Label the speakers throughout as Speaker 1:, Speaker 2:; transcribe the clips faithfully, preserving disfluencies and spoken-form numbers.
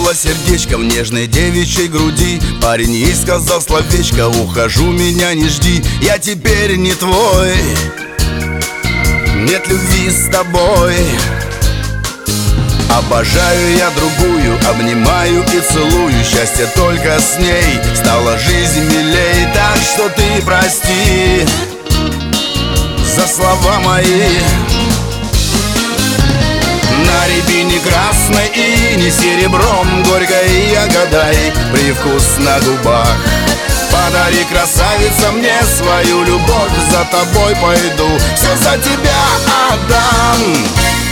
Speaker 1: Стукнуло сердечко в нежной девичьей груди. Парень ей сказал словечко: ухожу, меня не жди, я теперь не твой. Нет любви с тобой. Обожаю я другую, обнимаю и целую. Счастье только с ней, стала жизнь милей. Так что ты прости за слова мои. На рябине красной и не серебром, горькой ягодой привкус на губах. Подари, красавица, мне свою любовь, за тобой пойду, все за тебя отдам.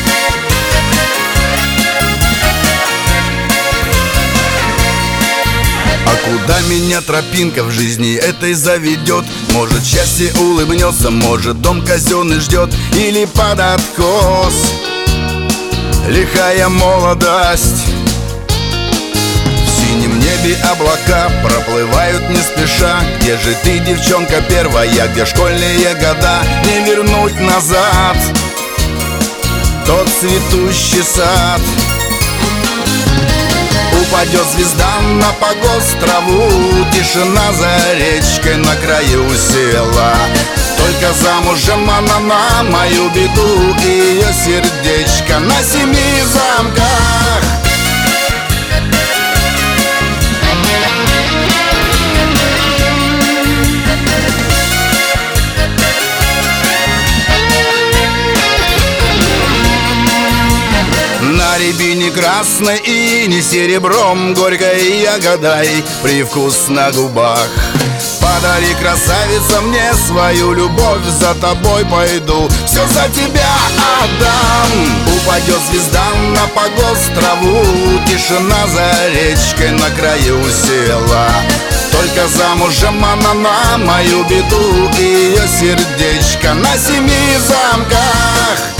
Speaker 1: А куда меня тропинка в жизни этой заведет? Может, счастье улыбнется, может, дом казенный ждет, или под откос лихая молодость. В синем небе облака проплывают не спеша. Где же ты, девчонка первая, где школьные года? Не вернуть назад тот цветущий сад. Упадет звезда на погост траву, тишина за речкой на краю села. Только замужем она на мою беду, и ее сердечко на семи замках. На рябине красной и не серебром, горькой ягодой привкус на губах. Подари, красавица, мне свою любовь, за тобой пойду, все за тебя отдам. Упадет звезда на погост траву, тишина за речкой на краю села. Только замужем она на мою беду, и ее сердечко на семи замках.